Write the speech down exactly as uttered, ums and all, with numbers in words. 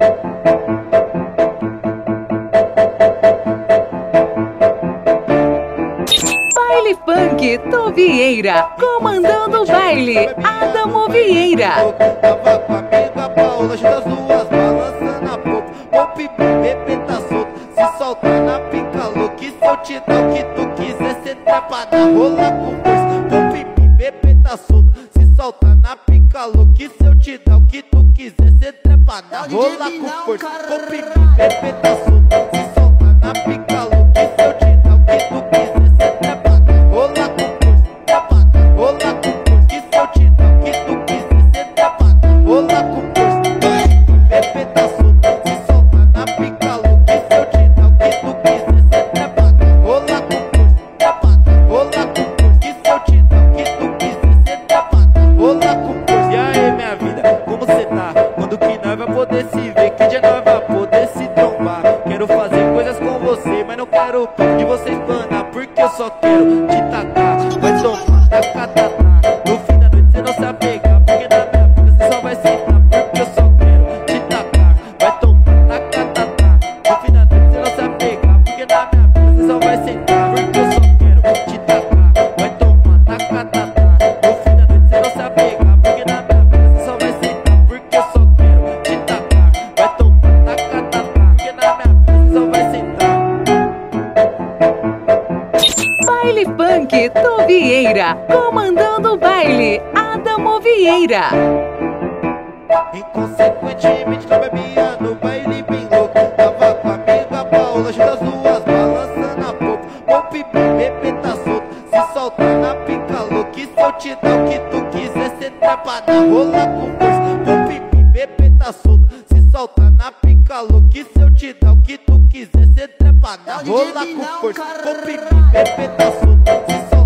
Baile Funk Tovieira, comandando o baile, Adamo Vieira. Tava com a amiga Paula, das duas balançando a pouco. O pipi, bebê tá solto, se solta na pica louca. Se eu te dar o que tu quiser, cê trepa na rola com força. O pipi, bebê tá solto, se solta na pica louca. Se eu te dar o que tu quiser, cê trepa na rola com força. O pipi, bebê tá solto, se solta na pica louca. Se eu te dar o que tu quiser, cê trepa na rola com força. Trepa na rola com força. Que se eu te dar o que tu quiser, cê trepa na rola com força. Bebê tá solto, se solta na pica louca. Se eu te dar o que tu quiser, cê trepa na rola com força. Trepa na rola com força. Que se eu te dar o que tu quiser, cê trepa na rola com força. E aí, minha vida, como cê tá? Quando que nós vai poder se ver? Que dia nós vai poder se trombar? Quero fazer coisas com você, mas não quero de você espanar, porque eu só quero te tacar. Vai tomar, taca, taca. No fim da noite cê não se apegar, porque na minha boca cê só vai sentar, porque eu só quero te tacar. Vai tomar, taca, taca. No fim da noite cê não se apegar, porque na minha boca cê só vai sentar, porque eu só quero te tacar. Vai tomar, taca, taca. No fim da noite cê não se apegar, porque na minha boca cê só vai sentar, porque eu só quero te tacar. Vai tomar, taca, taca. Porque na minha boca cê só vai sentar. Baile Funk Tovieira, comandando o baile, Adamo Vieira. Inconsequentemente não bebia no baile bem louco. Tava com a amiga Paula, das duas balançando a pouco. O pipi, bebê tá solto, se solta na pica louca. E se eu te dar o que tu quiser, cê trepa na rola com força. O pipi, bebê tá solto, se solta na pica louca. E se eu te dar o que tu quiser, cê trepa na rola com força. O pipi, bebê tá solto, se solta